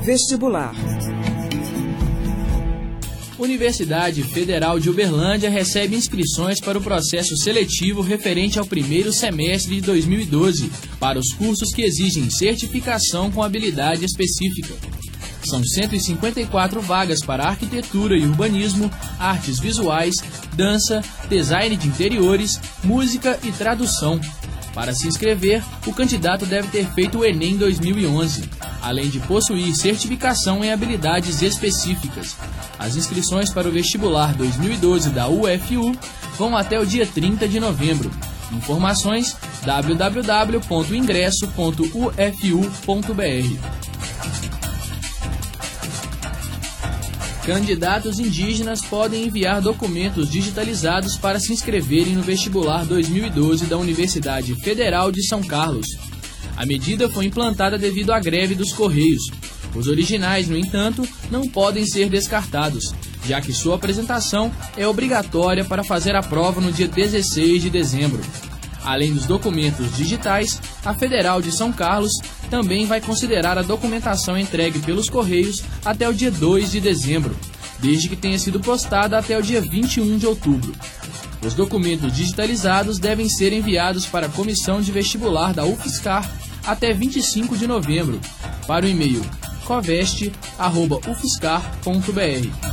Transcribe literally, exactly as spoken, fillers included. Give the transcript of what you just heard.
Vestibular. Universidade Federal de Uberlândia recebe inscrições para o processo seletivo referente ao primeiro semestre de dois mil e doze, para os cursos que exigem certificação com habilidade específica. São cento e cinquenta e quatro vagas para arquitetura e urbanismo, artes visuais, dança, design de interiores, música e tradução. Para se inscrever, o candidato deve ter feito o Enem dois mil e onze, além de possuir certificação em habilidades específicas. As inscrições para o vestibular dois mil e doze da U F U vão até o dia trinta de novembro. Informações w w w ponto ingresso ponto u f u ponto b r. Candidatos indígenas podem enviar documentos digitalizados para se inscreverem no vestibular dois mil e doze da Universidade Federal de São Carlos. A medida foi implantada devido à greve dos Correios. Os originais, no entanto, não podem ser descartados, já que sua apresentação é obrigatória para fazer a prova no dia dezesseis de dezembro. Além dos documentos digitais, a Federal de São Carlos também vai considerar a documentação entregue pelos Correios até o dia dois de dezembro, desde que tenha sido postada até o dia vinte e um de outubro. Os documentos digitalizados devem ser enviados para a Comissão de Vestibular da UFSCar até vinte e cinco de novembro, para o e-mail coveste arroba ufscar ponto b r.